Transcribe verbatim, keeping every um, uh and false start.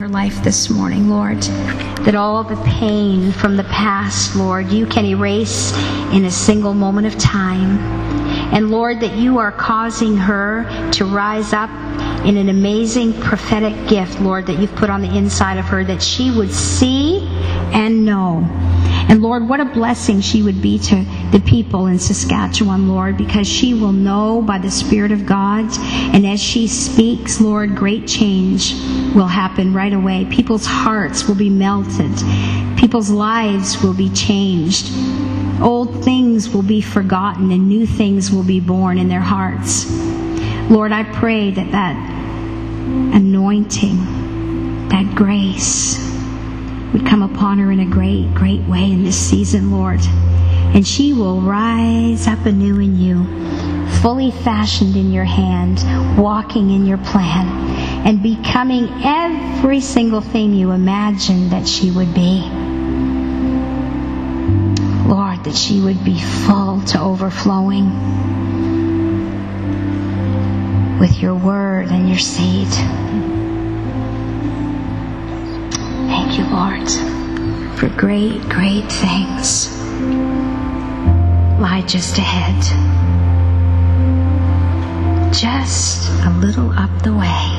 her life this morning, Lord, that all the pain from the past, Lord, you can erase in a single moment of time. And Lord, that you are causing her to rise up in an amazing prophetic gift, Lord, that you've put on the inside of her, that she would see and know. And Lord, what a blessing she would be to the people in Saskatchewan, Lord, because she will know by the Spirit of God. And as she speaks, Lord, great change will happen right away. People's hearts will be melted. People's lives will be changed. Old things will be forgotten and new things will be born in their hearts. Lord, I pray that that anointing, that grace would come upon her in a great, great way in this season, Lord. And she will rise up anew in you, fully fashioned in your hand, walking in your plan, and becoming every single thing you imagined that she would be. Lord, that she would be full to overflowing with your word and your seed. Thank you, Lord, for great, great things lie just ahead, just a little up the way.